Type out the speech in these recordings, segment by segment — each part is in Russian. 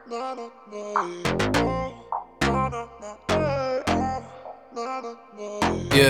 Yeah.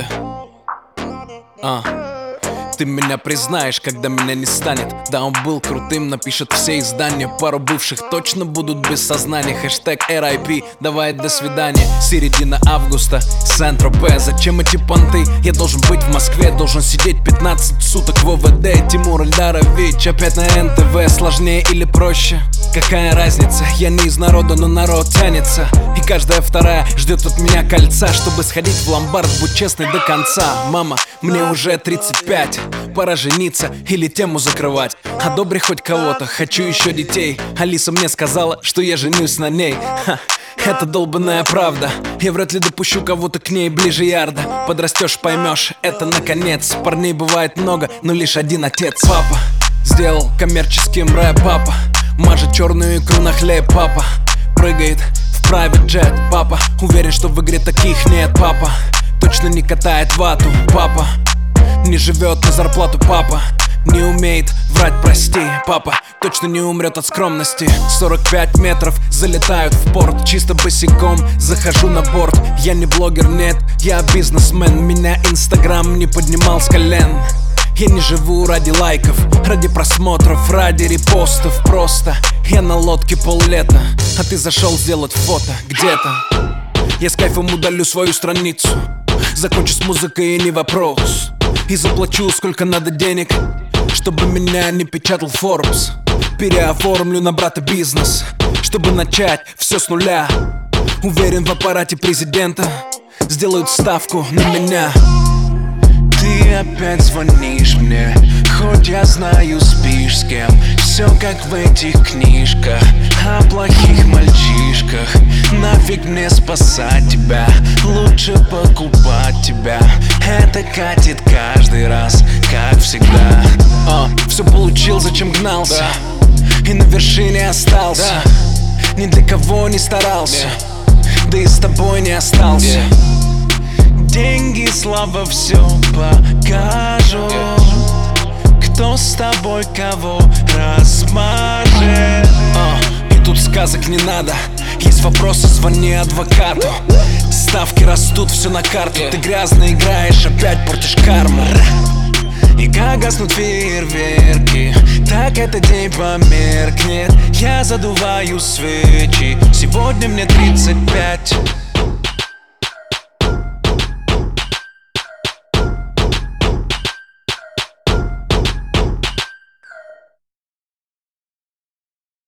Ты меня признаешь, когда меня не станет. Да, он был крутым, напишет все издания. Пару бывших точно будут без сознания. Хэштег RIP, давай до свидания. Середина августа, Сент-Тропе. Зачем эти понты? Я должен быть в Москве, должен сидеть 15 суток в ОВД. Тимур Эльдарович опять на НТВ. Сложнее или проще? Какая разница? Я не из народа, но народ тянется. И каждая вторая ждет от меня кольца, чтобы сходить в ломбард, будь честной до конца. Мама, мне уже 35, пора жениться или тему закрывать. Одобри хоть кого-то, хочу еще детей. Алиса мне сказала, что я женюсь на ней. Это долбаная правда. Я вряд ли допущу кого-то к ней ближе ярда. Подрастешь, поймешь, это наконец. Парней бывает много, но лишь один отец. Папа сделал коммерческим рэп, папа мажет черную икру на хлеб, папа прыгает в private jet, папа уверен, что в игре таких нет, папа точно не катает вату, папа не живет на зарплату, папа не умеет врать, прости, папа точно не умрет от скромности. 45 метров залетают в порт, чисто босиком захожу на борт. Я не блогер, нет, я бизнесмен. Меня Инстаграм не поднимал с колен. Я не живу ради лайков, ради просмотров, ради репостов. Просто я на лодке поллета, а ты зашел сделать фото где-то. Я с кайфом удалю свою страницу, закончу с музыкой и не вопрос. И заплачу сколько надо денег, чтобы меня не печатал Forbes. Переоформлю на брата бизнес, чтобы начать все с нуля. Уверен, в аппарате президента сделают ставку на меня. Ты опять звонишь мне, хоть я знаю, спишь с кем. Все как в этих книжках о плохих мальчишках. Нафиг мне спасать тебя, лучше покупать тебя. Это катит каждый раз, как всегда. Все получил, зачем гнался, и на вершине остался. Ни для кого не старался, да и с тобой не остался. Деньги, слава, все покажут. Кто с тобой кого размажет. И тут сказок не надо, есть вопросы, звони адвокату. Ставки растут, все на карту. Ты грязно играешь, опять портишь карму. И как гаснут фейерверки, так этот день померкнет. Я задуваю свечи, сегодня мне 35.